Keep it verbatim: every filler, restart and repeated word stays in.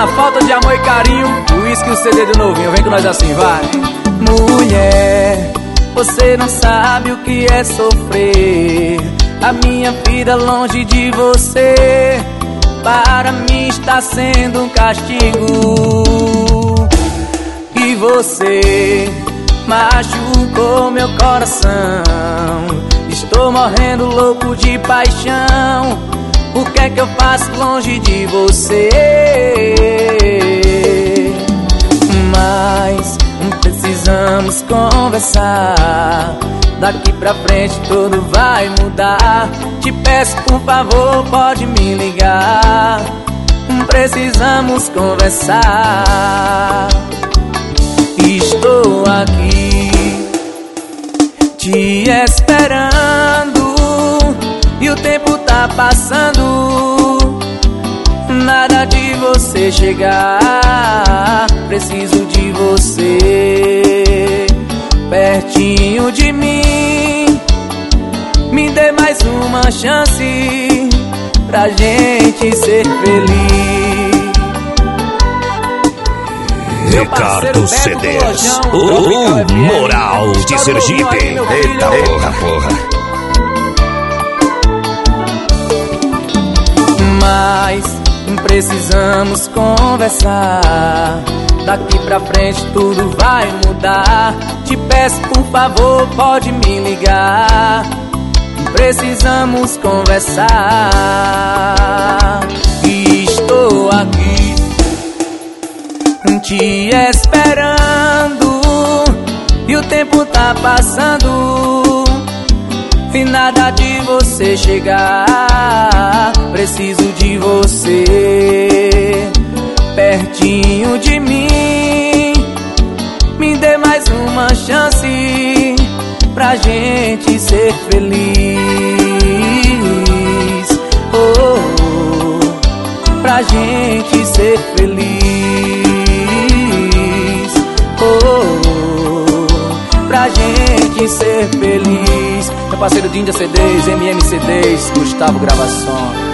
na falta de amor e carinho, o uísque e o C D do novinho. Vem com nós assim, vai. Mulher, você não sabe o que é sofrer. A minha vida longe de você, para mim está sendo um castigo. E você machucou meu coração. Estou morrendo louco de paixão. O que é que eu faço longe de você? Mas precisamos conversar. Daqui pra frente tudo vai mudar. Te peço por favor, pode me ligar. Precisamos conversar. Estou aqui te esperando e o tempo tá passando. Nada de você chegar. Preciso de você pertinho de mim. Me dê mais uma chance pra gente ser feliz. Ricardo C Ds, o Moral de Sergipe. Eita porra, porra. Mas precisamos conversar. Daqui pra frente tudo vai mudar. Te peço por favor, pode me ligar. Precisamos conversar. E estou aqui te esperando e o tempo tá passando e nada de você chegar. Preciso de você pertinho de mim. Me dê mais uma chance pra gente ser feliz. Oh, oh, pra gente ser feliz. Pra gente ser feliz. Meu parceiro Dindia C Ds, M M C Ds, Gustavo Gravação.